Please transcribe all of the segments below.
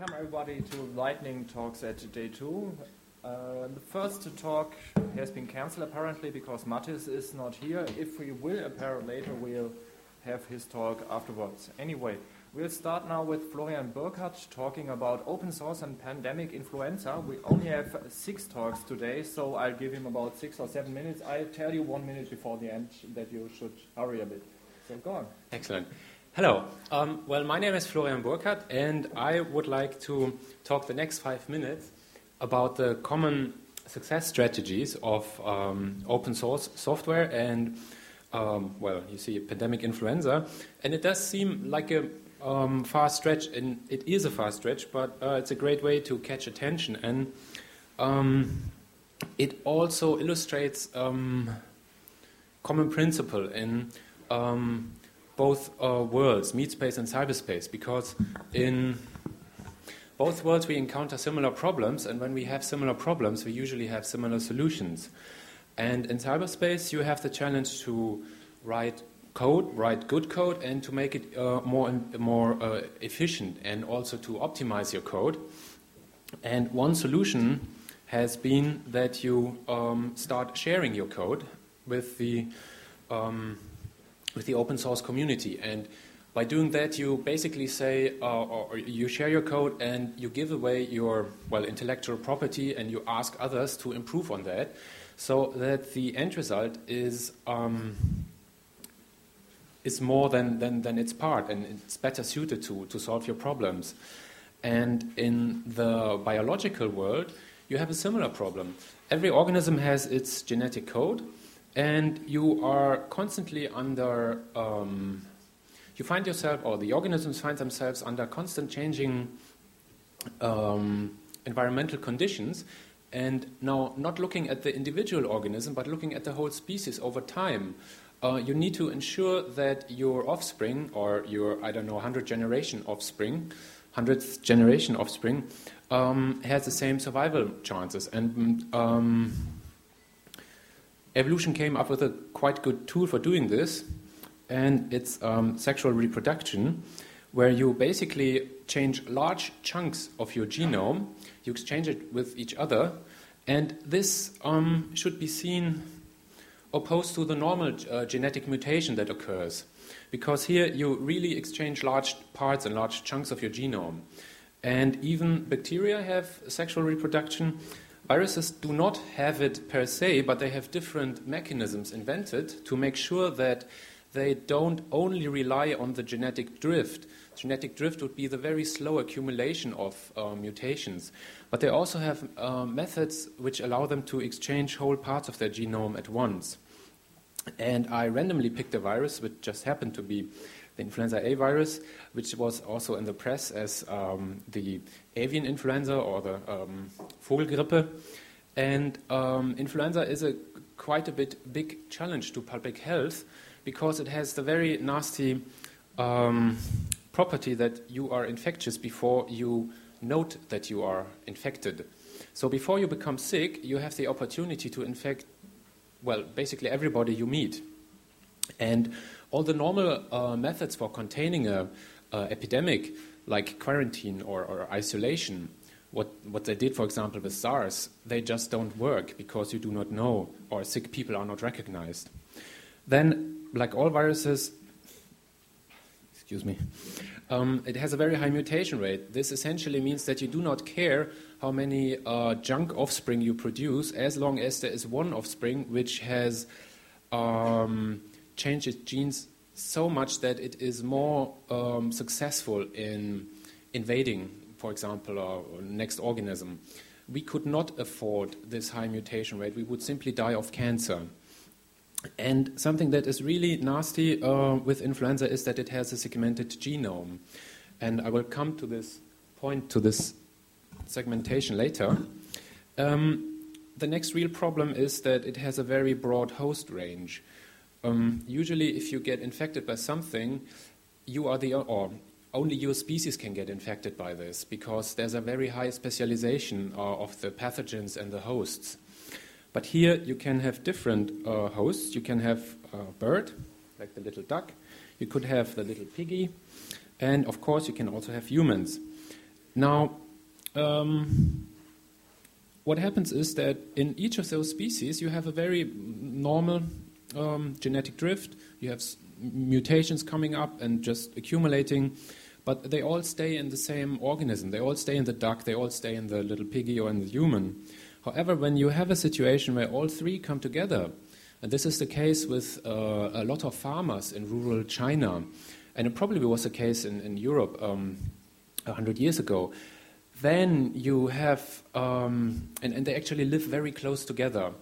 Welcome everybody to Lightning Talks at day 2. The first talk has been cancelled apparently because Mattis is not here. If we will appear later, we'll have his talk afterwards. Anyway, we'll start now with Florian Burkhardt talking about open source and pandemic influenza. We only have 6 talks today, so I'll give him about 6 or 7 minutes. I'll tell you 1 minute before the end that you should hurry a bit. So go on. Excellent. Hello. Well, my name is Florian Burkhardt, and I would like to talk the next 5 minutes about the common success strategies of open source software and, well, you see, pandemic influenza. And it does seem like a far stretch, and it is a far stretch, but it's a great way to catch attention. And it also illustrates common principle in both worlds, meat space and cyberspace, because in both worlds we encounter similar problems, and when we have similar problems, we usually have similar solutions. And in cyberspace, you have the challenge to write good code, and to make it more efficient, and also to optimize your code. And one solution has been that you start sharing your code with the open source community. And by doing that, you basically say, or you share your code and you give away your, well, intellectual property, and you ask others to improve on that, so that the end result is more than its part, and it's better suited to solve your problems. And in the biological world, you have a similar problem. Every organism has its genetic code, and you are constantly under, you find yourself, or the organisms find themselves under constant changing environmental conditions. And now, not looking at the individual organism, but looking at the whole species over time, you need to ensure that your offspring, or your, 100th generation offspring, has the same survival chances. And evolution came up with a quite good tool for doing this, and it's sexual reproduction, where you basically change large chunks of your genome, you exchange it with each other, and this should be seen opposed to the normal genetic mutation that occurs, because here you really exchange large parts and large chunks of your genome. And even bacteria have sexual reproduction. Viruses do not have it per se, but they have different mechanisms invented to make sure that they don't only rely on the genetic drift. Genetic drift would be the very slow accumulation of mutations. But they also have methods which allow them to exchange whole parts of their genome at once. And I randomly picked a virus, which just happened to be the influenza A virus, which was also in the press as the avian influenza, or the Vogelgrippe. And influenza is quite a big challenge to public health, because it has the very nasty property that you are infectious before you note that you are infected. So before you become sick, you have the opportunity to infect, well, basically everybody you meet. And all the normal methods for containing an epidemic, like quarantine or isolation, what they did, for example, with SARS, they just don't work, because you do not know, or sick people are not recognized. Then, like all viruses, it has a very high mutation rate. This essentially means that you do not care how many junk offspring you produce, as long as there is one offspring which has changed its genes so much that it is more successful in invading, for example, a next organism. We could not afford this high mutation rate. We would simply die of cancer. And something that is really nasty with influenza is that it has a segmented genome. And I will come to this point, to this segmentation later. The next real problem is that it has a very broad host range. Usually, if you get infected by something, you are or only your species can get infected by this, because there's a very high specialization of the pathogens and the hosts. But here you can have different hosts. You can have a bird, like the little duck. You could have the little piggy. And, of course, you can also have humans. Now, what happens is that in each of those species you have a very normal genetic drift. You have mutations coming up and just accumulating, but they all stay in the same organism. They all stay in the duck, they all stay in the little piggy or in the human. However, when you have a situation where all three come together, and this is the case with a lot of farmers in rural China, and it probably was the case in Europe 100 years ago, then you have, and they actually live very close together,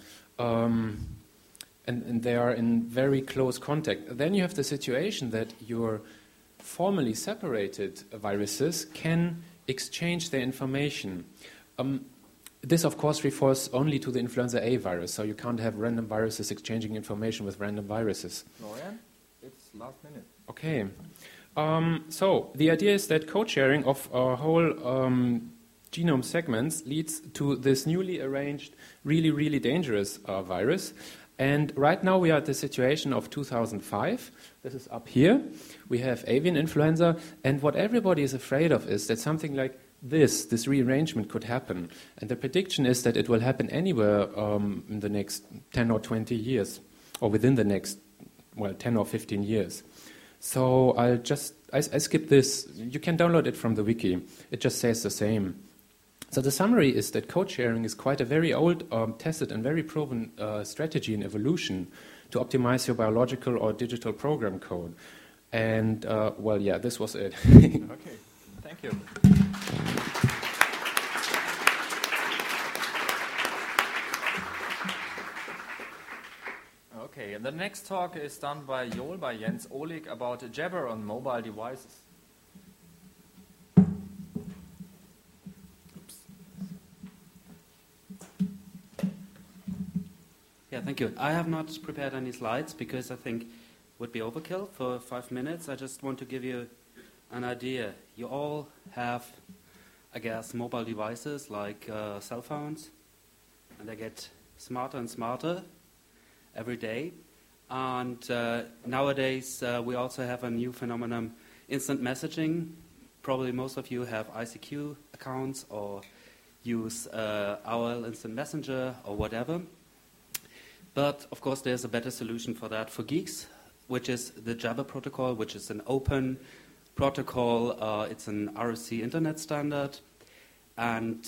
and they are in very close contact. Then you have the situation that your formally separated viruses can exchange their information. This, of course, refers only to the influenza A virus, so you can't have random viruses exchanging information with random viruses. Florian, it's last minute. Okay. So the idea is that code sharing of whole genome segments leads to this newly arranged, really, really dangerous virus. And right now we are at the situation of 2005. This is up here. We have avian influenza. And what everybody is afraid of is that something like this rearrangement could happen. And the prediction is that it will happen anywhere in the next 10 or 20 years, or within the next, 10 or 15 years. So I skip this. You can download it from the wiki. It just says the same. So the summary is that code sharing is quite a very old, tested and very proven strategy in evolution to optimize your biological or digital program code. And, this was it. Okay, thank you. Okay, and the next talk is done by Jens Ohlig about Jabber on mobile devices. Yeah, thank you. I have not prepared any slides because I think it would be overkill for 5 minutes. I just want to give you an idea. You all have, I guess, mobile devices like cell phones, and they get smarter and smarter every day. And nowadays we also have a new phenomenon, instant messaging. Probably most of you have ICQ accounts or use AOL Instant Messenger or whatever. But of course there's a better solution for that for geeks, which is the Jabber protocol, which is an open protocol. It's an RFC internet standard, and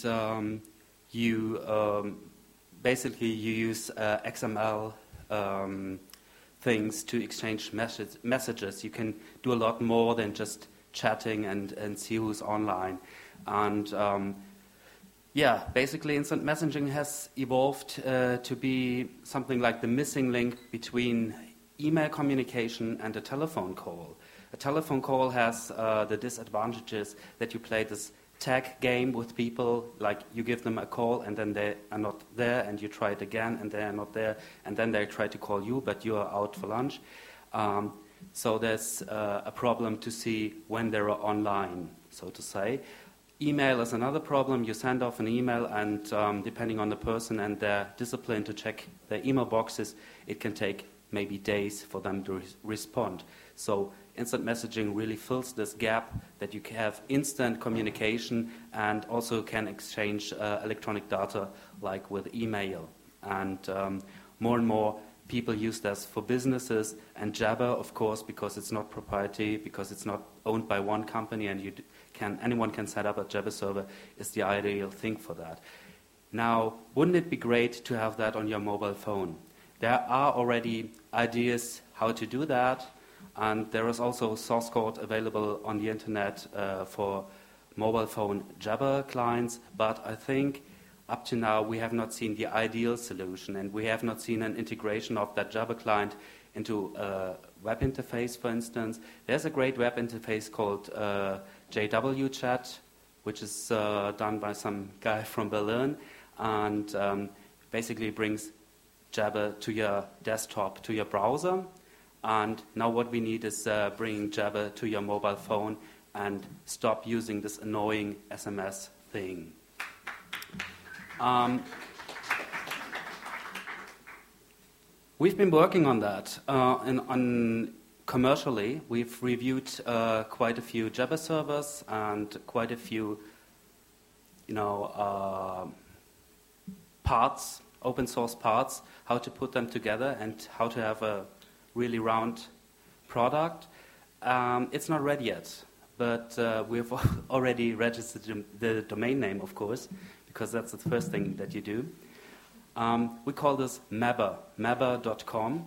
you use XML things to exchange messages. You can do a lot more than just chatting and see who's online. And basically instant messaging has evolved to be something like the missing link between email communication and a telephone call. A telephone call has the disadvantages that you play this tag game with people, like you give them a call and then they are not there, and you try it again and they are not there, and then they try to call you but you are out for lunch. So there's a problem to see when they're online, so to say. Email is another problem. You send off an email, and depending on the person and their discipline to check their email boxes, it can take maybe days for them to respond. So instant messaging really fills this gap that you can have instant communication and also can exchange electronic data like with email. And more people use this for businesses, and Jabber, of course, because it's not proprietary, because it's not owned by one company and anyone can set up a Jabber server, is the ideal thing for that. Now, wouldn't it be great to have that on your mobile phone? There are already ideas how to do that, and there is also source code available on the internet for mobile phone Jabber clients, but I think up to now we have not seen the ideal solution, and we have not seen an integration of that Jabber client into a web interface, for instance. There's a great web interface called JW Chat, which is done by some guy from Berlin, and basically brings Jabber to your desktop, to your browser. And now what we need is bringing Jabber to your mobile phone and stop using this annoying SMS thing. We've been working on that. Commercially, we've reviewed quite a few Jabber servers and quite a few parts, open source parts, how to put them together and how to have a really round product. It's not ready yet, but we've already registered the domain name, of course, because that's the first thing that you do. We call this Mabber, mabber.com,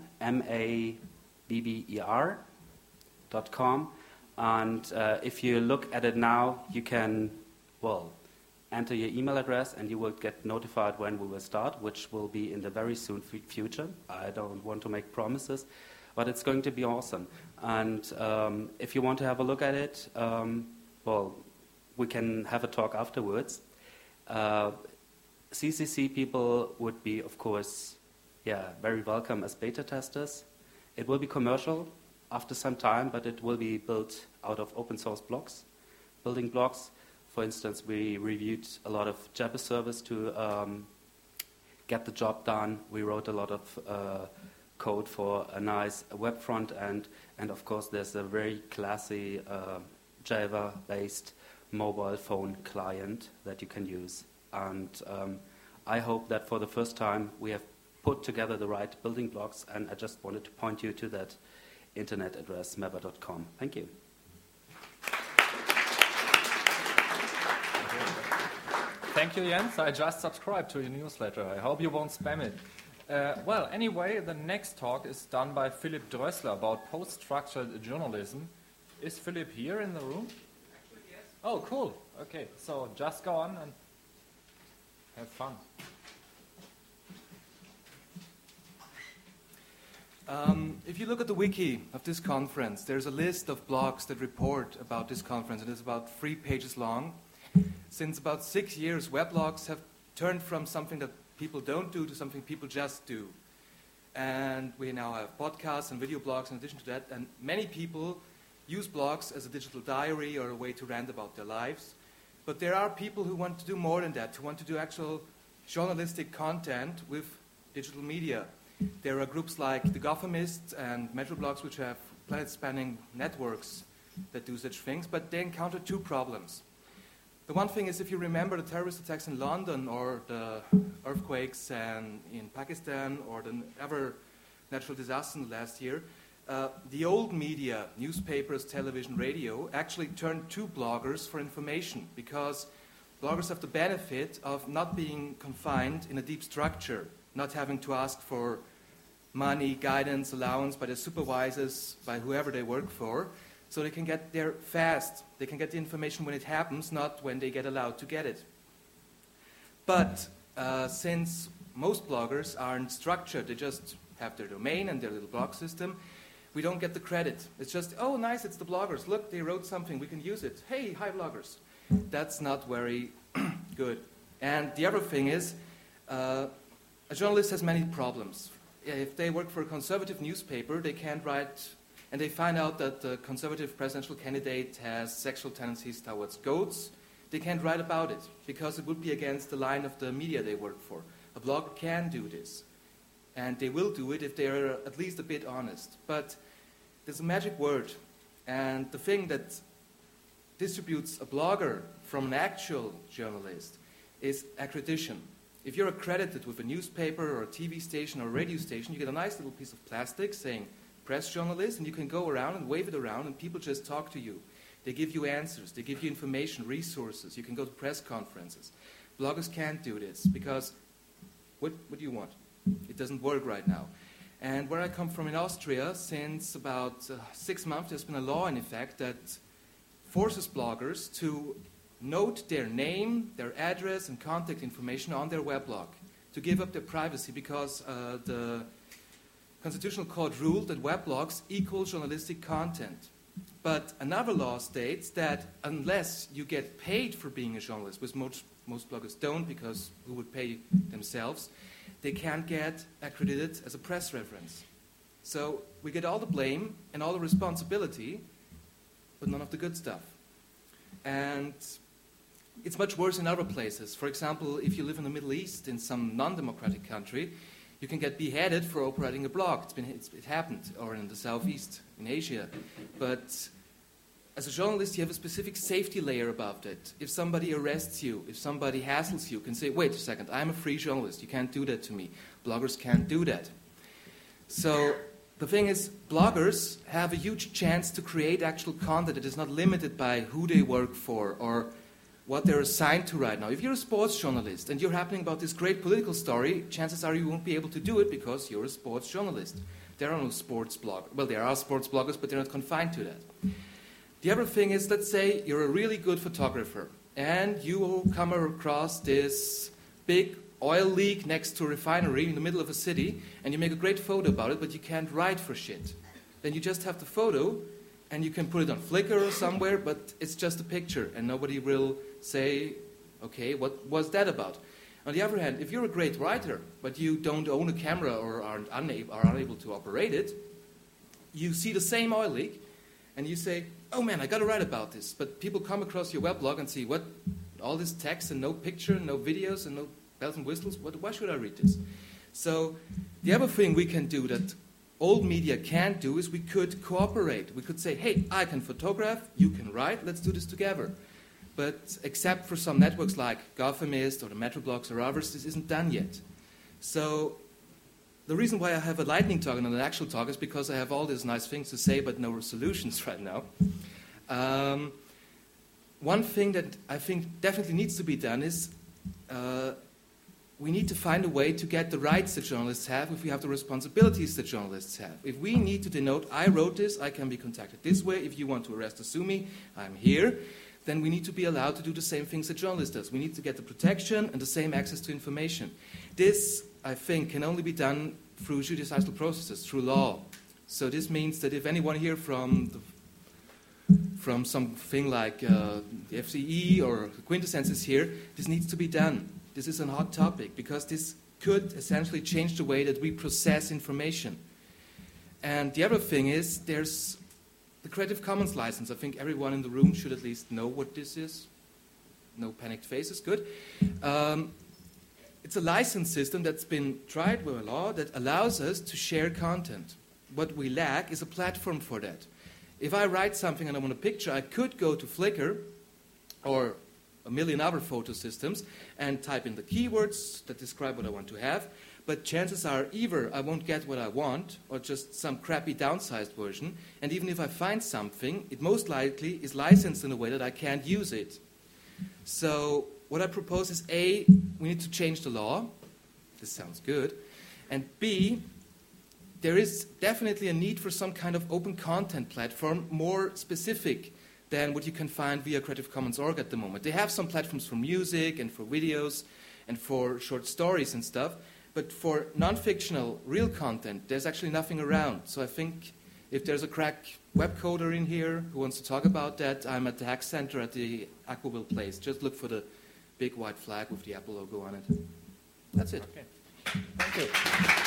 mabber.com. And if you look at it now, you can, enter your email address and you will get notified when we will start, which will be in the very soon future. I don't want to make promises, but it's going to be awesome. And if you want to have a look at it, we can have a talk afterwards. CCC people would be, of course, very welcome as beta testers. It will be commercial after some time, but it will be built out of open source blocks, building blocks. For instance, we reviewed a lot of Jabber service to get the job done. We wrote a lot of code for a nice web front end, and of course there's a very classy Java-based mobile phone client that you can use. And I hope that for the first time we have put together the right building blocks, and I just wanted to point you to that internet address, mabber.com. Thank you. Thank you, Jens. I just subscribed to your newsletter. I hope you won't spam it. Anyway, the next talk is done by Philipp Drössler about post-structured journalism. Is Philipp here in the room? Actually, yes. Oh, cool. Okay, so just go on and have fun. If you look at the wiki of this conference, there's a list of blogs that report about this conference. It is about 3 pages long. Since about 6 years, weblogs have turned from something that people don't do to something people just do. And we now have podcasts and video blogs in addition to that. And many people use blogs as a digital diary or a way to rant about their lives. But there are people who want to do more than that, who want to do actual journalistic content with digital media. There are groups like the Gothamists and Metroblogs, which have planet-spanning networks that do such things, but they encounter 2 problems. The one thing is, if you remember the terrorist attacks in London or the earthquakes in Pakistan or the ever natural disaster last year, the old media, newspapers, television, radio, actually turned to bloggers for information, because bloggers have the benefit of not being confined in a deep structure, not having to ask for money, guidance, allowance by their supervisors, by whoever they work for. So they can get there fast. They can get the information when it happens, not when they get allowed to get it. But since most bloggers aren't structured, they just have their domain and their little blog system, we don't get the credit. It's just, oh, nice, it's the bloggers. Look, they wrote something, we can use it. Hey, hi, bloggers. That's not very good. And the other thing is, a journalist has many problems. If they work for a conservative newspaper, they can't write, and they find out that the conservative presidential candidate has sexual tendencies towards goats, they can't write about it, because it would be against the line of the media they work for. A blog can do this, and they will do it if they're at least a bit honest. But there's a magic word, and the thing that distributes a blogger from an actual journalist is accreditation. If you're accredited with a newspaper or a TV station or a radio station, you get a nice little piece of plastic saying press journalist, and you can go around and wave it around, and people just talk to you. They give you answers. They give you information, resources. You can go to press conferences. Bloggers can't do this because what do you want? It doesn't work right now. And where I come from in Austria, since about 6 months, there's been a law in effect that forces bloggers to note their name, their address, and contact information on their weblog, to give up their privacy, because the Constitutional Court ruled that weblogs equal journalistic content. But another law states that unless you get paid for being a journalist, which most bloggers don't, because who would pay themselves, they can't get accredited as a press reference. So we get all the blame and all the responsibility, but none of the good stuff. And it's much worse in other places. For example, if you live in the Middle East, in some non-democratic country, you can get beheaded for operating a blog. It happened, or in the Southeast, in Asia. But as a journalist, you have a specific safety layer above it. If somebody arrests you, if somebody hassles you, you can say, wait a second, I'm a free journalist. You can't do that to me. Bloggers can't do that. So the thing is, bloggers have a huge chance to create actual content that is not limited by who they work for or what they're assigned to right now. If you're a sports journalist and you're happening about this great political story, chances are you won't be able to do it because you're a sports journalist. There are no sports bloggers. Well, there are sports bloggers, but they're not confined to that. The other thing is, let's say you're a really good photographer and you will come across this big oil leak next to a refinery in the middle of a city and you make a great photo about it, but you can't write for shit. Then you just have the photo and you can put it on Flickr or somewhere, but it's just a picture and nobody will say, okay, what was that about? On the other hand, if you're a great writer, but you don't own a camera or are unable to operate it, you see the same oil leak and you say, oh man, I got to write about this. But people come across your weblog and see, what, all this text and no picture, no videos and no bells and whistles, why should I read this? So the other thing we can do that old media can't do is we could cooperate. We could say, hey, I can photograph, you can write, let's do this together. But except for some networks like Gothamist or the Metroblogs or others, this isn't done yet. So the reason why I have a lightning talk and not an actual talk is because I have all these nice things to say but no solutions right now. One thing that I think definitely needs to be done is we need to find a way to get the rights that journalists have if we have the responsibilities that journalists have. If we need to denote, I wrote this, I can be contacted this way. If you want to arrest or sue me, I'm here. Then we need to be allowed to do the same things that journalists does. We need to get the protection and the same access to information. This, I think, can only be done through judicial processes, through law. So this means that if anyone here from something like the FCE or the Quintessence is here, this needs to be done. This is a hot topic because this could essentially change the way that we process information. And the other thing is there's the Creative Commons license. I think everyone in the room should at least know what this is. No panicked faces, good. It's a license system that's been tried with a law that allows us to share content. What we lack is a platform for that. If I write something and I want a picture, I could go to Flickr or a million other photo systems and type in the keywords that describe what I want to have. But chances are either I won't get what I want or just some crappy downsized version. And even if I find something, it most likely is licensed in a way that I can't use it. So what I propose is A, we need to change the law. This sounds good. And B, there is definitely a need for some kind of open content platform more specific than what you can find via Creative Commons org at the moment. They have some platforms for music and for videos and for short stories and stuff, but for non-fictional, real content, there's actually nothing around. So I think if there's a crack web coder in here who wants to talk about that, I'm at the Hack Center at the Aquaville Place. Just look for the big white flag with the Apple logo on it. That's it. Okay. Thank you.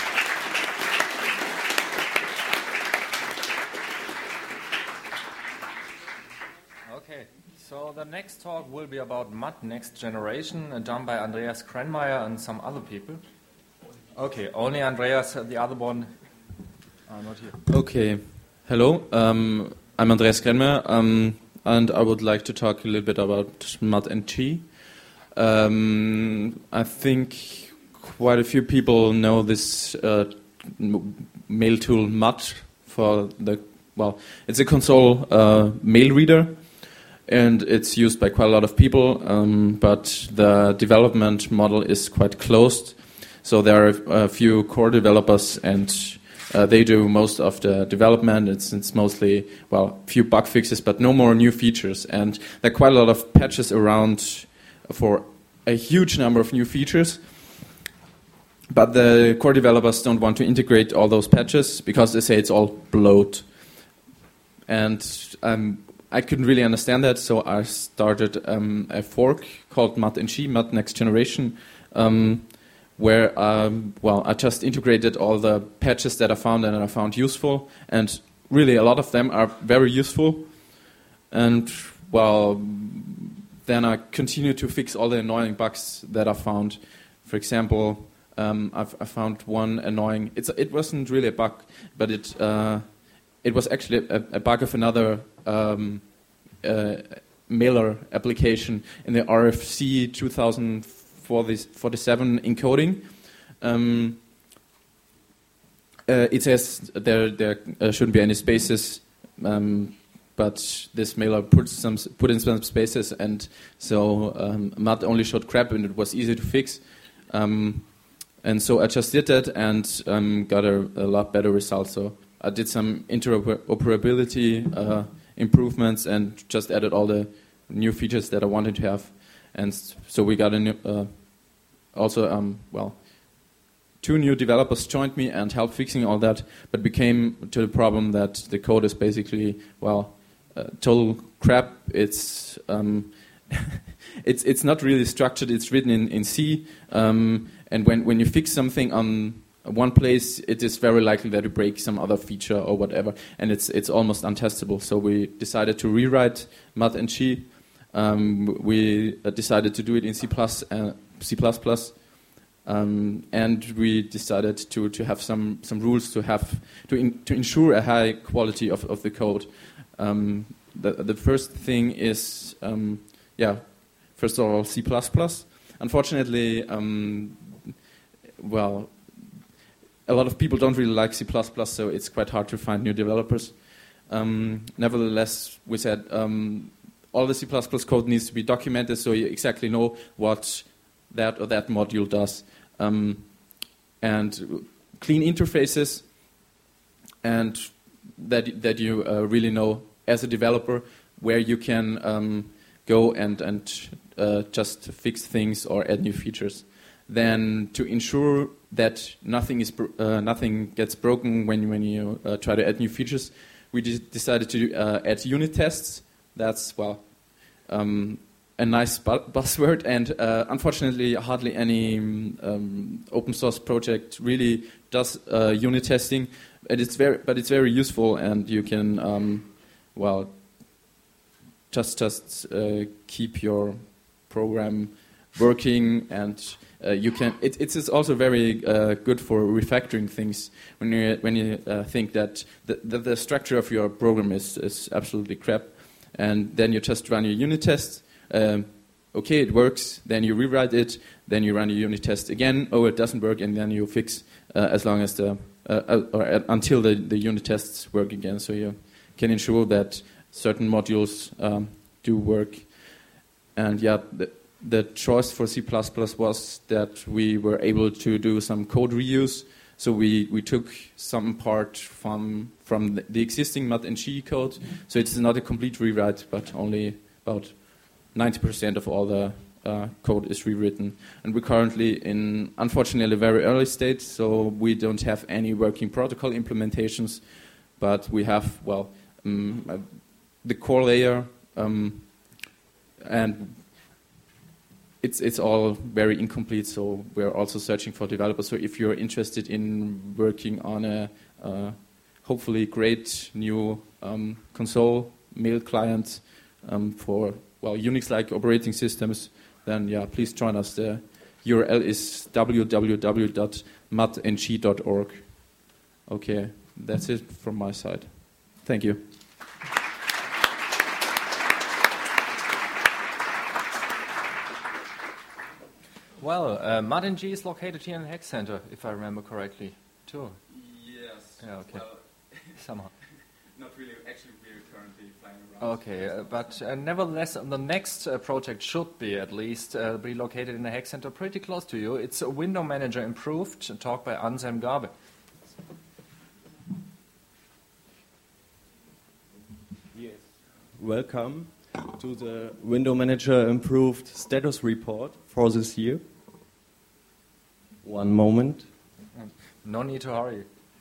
Okay, so the next talk will be about Mud Next Generation, done by Andreas Krenmeier and some other people. Okay, only Andreas, the other one are not here. Okay, hello, I'm Andreas Krenmeier, and I would like to talk a little bit about Mud-NG. I think quite a few people know this mail tool Mud for the, well, it's a console mail reader. And it's used by quite a lot of people, but the development model is quite closed. So there are a few core developers, and they do most of the development. It's mostly, well, a few bug fixes, but no more new features. And there are quite a lot of patches around for a huge number of new features. But the core developers don't want to integrate all those patches because they say it's all bloat. And I couldn't really understand that, so I started a fork called Mud-NG, Mud Next Generation, where I just integrated all the patches that I found and I found useful, and really a lot of them are very useful. And well, then I continued to fix all the annoying bugs that I found. For example, I found one annoying. It wasn't really a bug, but it was actually a bug of another mailer application in the RFC 2047 encoding. It says there shouldn't be any spaces, but this mailer put in some spaces, and so Matt only showed crap, and it was easy to fix. And so I just did that and got a lot better result. So I did some interoperability improvements and just added all the new features that I wanted to have. And so we got a new, two new developers joined me and helped fixing all that, but became to the problem that the code is basically, total crap. It's it's not really structured. It's written in C, and when you fix something on one place, it is very likely that you break some other feature or whatever, and it's almost untestable. So we decided to rewrite Mud and G. We decided to do it in C++, and we decided to have some rules to ensure a high quality of the code. The first thing is, first of all, C++. Unfortunately, a lot of people don't really like C++, so it's quite hard to find new developers. Nevertheless, we said all the C++ code needs to be documented so you exactly know what that or that module does. And clean interfaces, and that you really know as a developer where you can go and just fix things or add new features. Then to ensure that nothing gets broken when you try to add new features, we decided to add unit tests. That's a nice buzzword, and unfortunately, hardly any open source project really does unit testing. It's very useful, and you can just keep your program working, and you can. It's also very good for refactoring things when you think that the structure of your program is absolutely crap, and then you just run your unit tests. Okay, it works. Then you rewrite it. Then you run your unit test again. Oh, it doesn't work, and then you fix as long as until the unit tests work again. So you can ensure that certain modules do work. And the choice for C++ was that we were able to do some code reuse. So we took some part from the existing Mud and G code. So it's not a complete rewrite, but only about 90% of all the code is rewritten. And we're currently in, unfortunately, a very early stage, so we don't have any working protocol implementations, but we have, the core layer, and it's all very incomplete, so we're also searching for developers. So if you're interested in working on a hopefully great new console mail client for Unix-like operating systems, then please join us. The URL is www.mudng.org. Okay, that's it from my side. Thank you. Well, Mud and G is located here in the Hack Center, if I remember correctly, too. Yes. Yeah, okay. Somehow. Not really. Actually, we're currently flying around. Okay, but nevertheless, the next project should be at least be located in the Hack Center pretty close to you. It's a Window Manager Improved, a talk by Anselm Gabe. Yes. Welcome to the Window Manager Improved status report for this year. One moment. No need to hurry.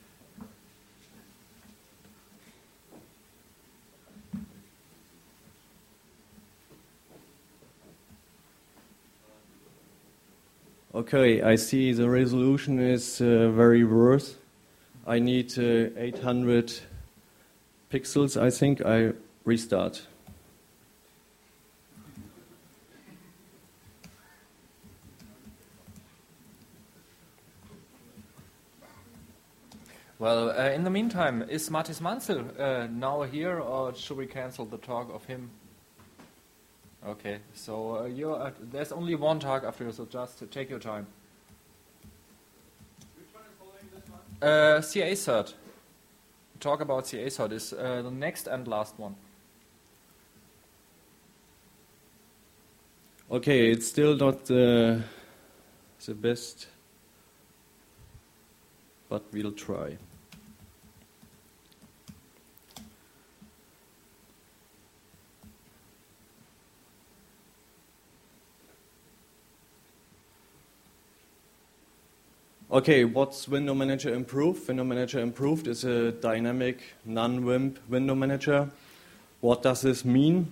Okay, I see the resolution is very worse. I need 800 pixels, I think. I restart. Well, in the meantime, is Mathis Mansell now here, or should we cancel the talk of him? Okay, so there's only one talk after you, so just take your time. Which one is following this one? CA cert. Talk about CA cert is the next and last one. Okay, it's still not the best, but we'll try. Okay, what's Window Manager Improved? Window Manager Improved is a dynamic, non-WIMP window manager. What does this mean?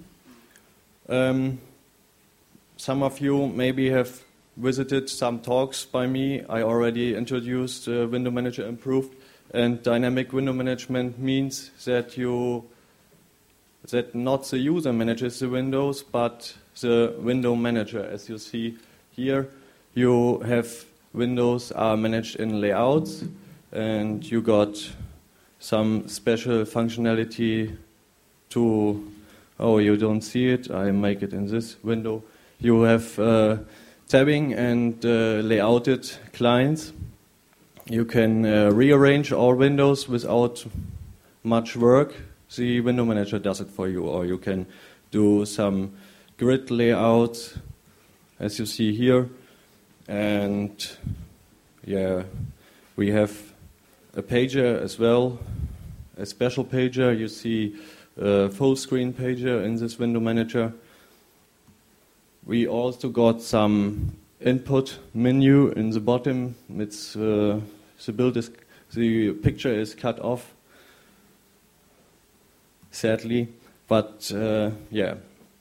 Some of you maybe have visited some talks by me. I already introduced Window Manager Improved, and dynamic window management means that not the user manages the windows, but the window manager. As you see here, you have windows are managed in layouts, and you got some special functionality to, oh, you don't see it, I make it in this window. You have tabbing and layouted clients. You can rearrange all windows without much work. The window manager does it for you, or you can do some grid layouts, as you see here. And yeah, we have a pager as well, a special pager. You see a full screen pager in this window manager. We also got some input menu in the bottom. It's the picture is cut off, sadly, but yeah.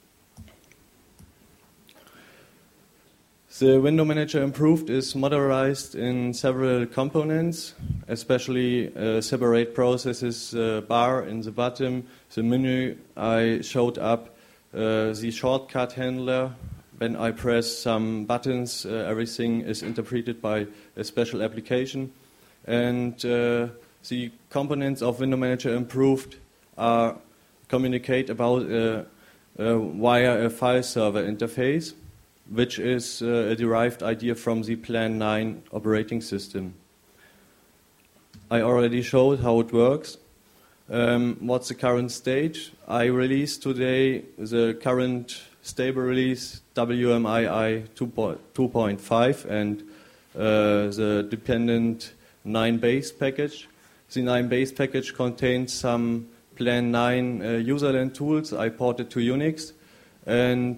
The Window Manager Improved is modularized in several components, especially separate processes bar in the bottom. The menu I showed up, the shortcut handler. When I press some buttons, everything is interpreted by a special application. And the components of Window Manager Improved communicate about via a file server interface, which is a derived idea from the Plan 9 operating system. I already showed how it works. What's the current state? I released today the current stable release WMII 2.5 and the dependent 9 base package. The 9 base package contains some Plan 9 userland tools I ported to Unix, and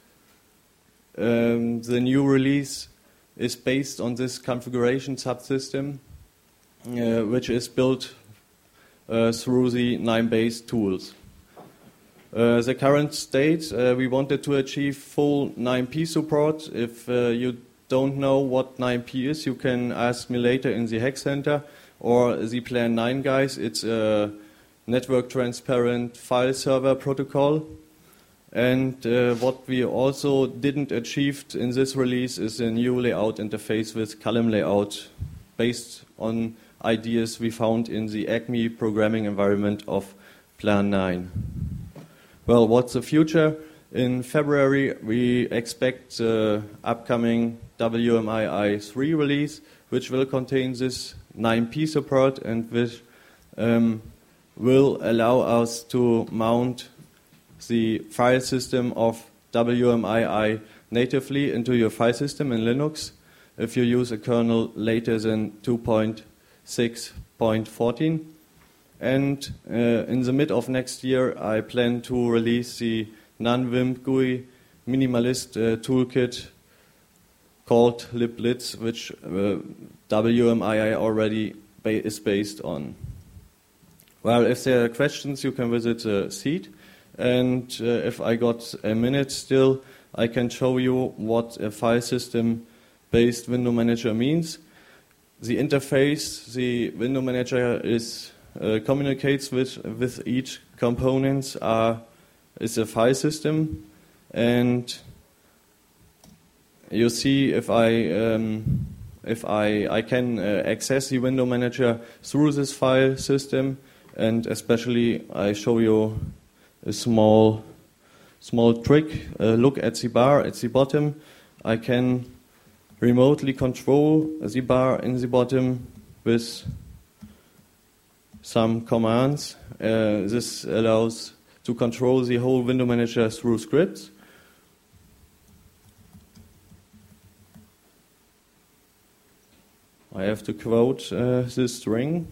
the new release is based on this configuration subsystem, which is built through the 9-base tools. The current state, we wanted to achieve full 9P support. If you don't know what 9P is, you can ask me later in the Hack Center or the Plan 9 guys. It's a network transparent file server protocol. And what we also didn't achieve in this release is a new layout interface with column layout based on ideas we found in the Acme programming environment of Plan 9. Well, what's the future? In February, we expect the upcoming WMII 3 release, which will contain this 9P support and which will allow us to mount the file system of WMII natively into your file system in Linux if you use a kernel later than 2.6.14. And in the mid of next year, I plan to release the non-WIMP GUI minimalist toolkit called libblitz, which WMII already is based on. Well, if there are questions, you can visit the seat. And if I got a minute still, I can show you what a file system-based window manager means. The interface the window manager communicates with each component is a file system, and you see if I can access the window manager through this file system, and especially I show you a small small trick. Look at the bar at the bottom. I can remotely control the bar in the bottom with some commands. This allows to control the whole window manager through scripts. I have to quote this string.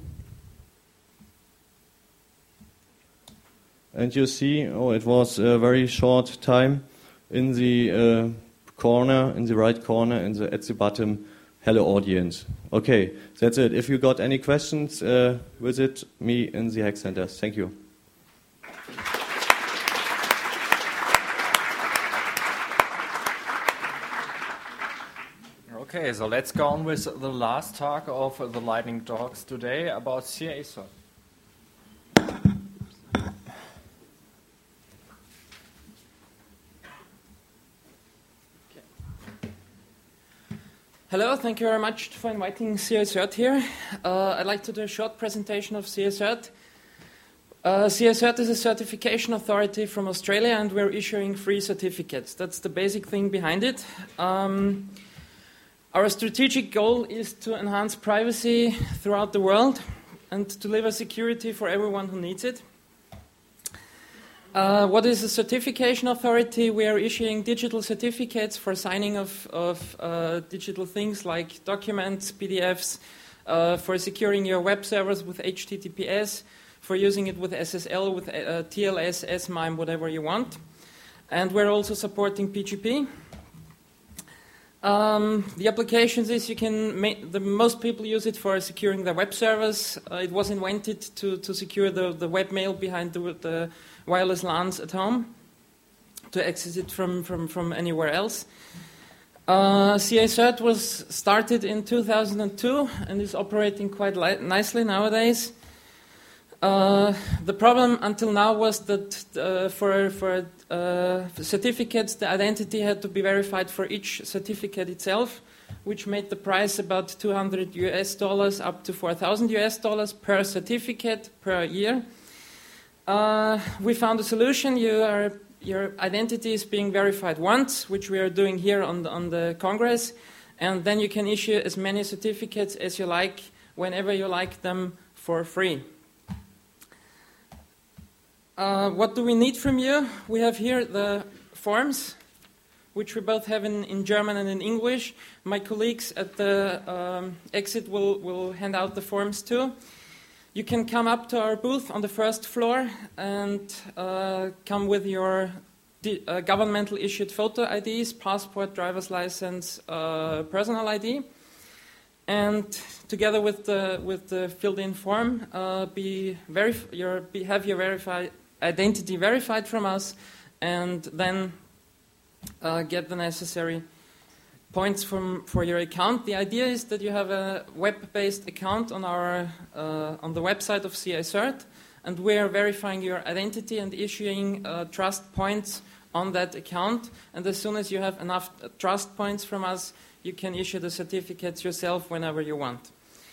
And you see, it was a very short time in the corner, in the right corner, at the bottom, hello audience. Okay, that's it. If you got any questions, visit me in the Hack Centers. Thank you. Okay, so let's go on with the last talk of the Lightning Talks today about CA-Cert. Hello, thank you very much for inviting CA-Cert here. I'd like to do a short presentation of CA-Cert. CA-Cert is a certification authority from Australia, and we're issuing free certificates. That's the basic thing behind it. Our strategic goal is to enhance privacy throughout the world and to deliver security for everyone who needs it. What is a certification authority? We are issuing digital certificates for signing of digital things like documents, PDFs, for securing your web servers with HTTPS, for using it with SSL, with TLS, S-MIME, whatever you want. And we're also supporting PGP. The applications is you can most people use it for securing their web servers. It was invented to secure the webmail behind the wireless LANs at home, to access it from anywhere else. CA-Cert was started in 2002 and is operating quite nicely nowadays. The problem until now was that for certificates, the identity had to be verified for each certificate itself, which made the price about $200 up to $4,000 per certificate per year. We found a solution. Your identity is being verified once, which we are doing here on the Congress, and then you can issue as many certificates as you like, whenever you like them, for free. What do we need from you? We have here the forms, which we both have in German and in English. My colleagues at the exit will hand out the forms too. You can come up to our booth on the first floor and come with your governmental issued photo IDs, passport, driver's license, personal ID. And together with the filled-in form, have your identity verified from us, and then get the necessary points for your account. The idea is that you have a web-based account on the website of CA-Cert, and we are verifying your identity and issuing trust points on that account. And as soon as you have enough trust points from us, you can issue the certificates yourself whenever you want.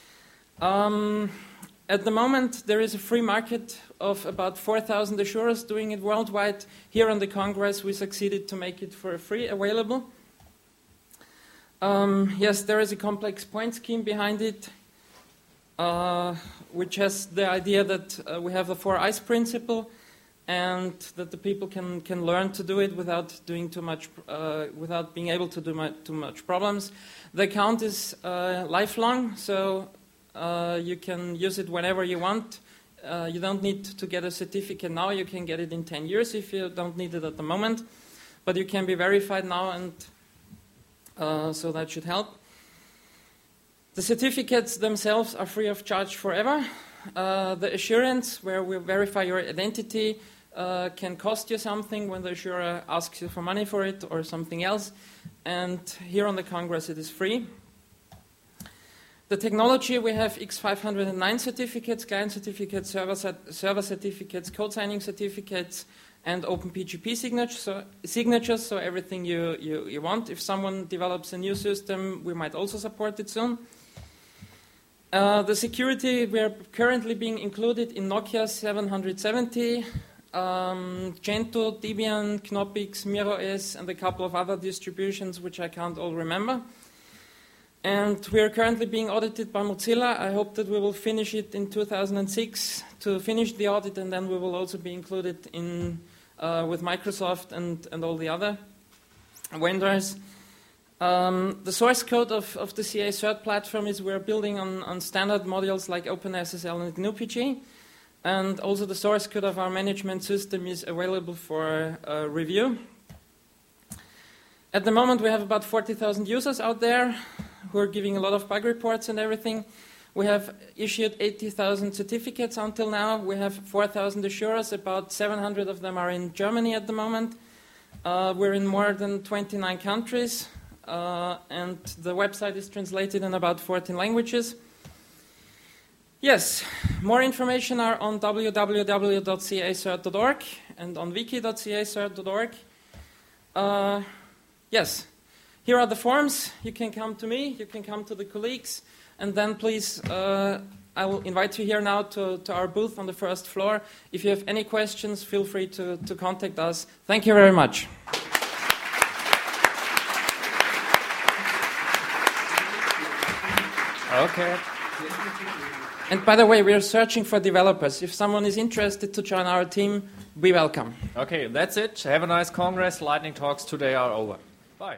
At the moment, there is a free market of about 4,000 assurers doing it worldwide. Here on the Congress, we succeeded to make it for free available. Yes, there is a complex point scheme behind it, which has the idea that we have the 4 I's principle, and that the people can learn to do it without doing too much, without being able to do too much problems. The account is lifelong, so you can use it whenever you want. You don't need to get a certificate now. You can get it in 10 years if you don't need it at the moment. But you can be verified now, and so that should help. The certificates themselves are free of charge forever. The assurance, where we verify your identity, can cost you something when the assurer asks you for money for it or something else. And here on the Congress, it is free. The technology, we have X509 certificates, client certificates, server certificates, code signing certificates, and OpenPGP signatures, so everything you want. If someone develops a new system, we might also support it soon. The security, we are currently being included in Nokia 770, Gentoo, Debian, Knoppix, MirrorOS, and a couple of other distributions which I can't all remember. And we are currently being audited by Mozilla. I hope that we will finish it in 2006 to finish the audit, and then we will also be included in with Microsoft and all the other vendors. The source code of the CA Cert platform is we're building on standard modules like OpenSSL and GNU-PG. And also the source code of our management system is available for review. At the moment we have about 40,000 users out there who are giving a lot of bug reports and everything. We have issued 80,000 certificates until now. We have 4,000 assurers. About 700 of them are in Germany at the moment. We're in more than 29 countries. And the website is translated in about 14 languages. Yes, more information are on www.cacert.org and on wiki.cacert.org. Yes, here are the forms. You can come to me, you can come to the colleagues, and then please, I will invite you here now to our booth on the first floor. If you have any questions, feel free to contact us. Thank you very much. Okay. And by the way, we are searching for developers. If someone is interested to join our team, be welcome. Okay, that's it. Have a nice Congress. Lightning Talks today are over.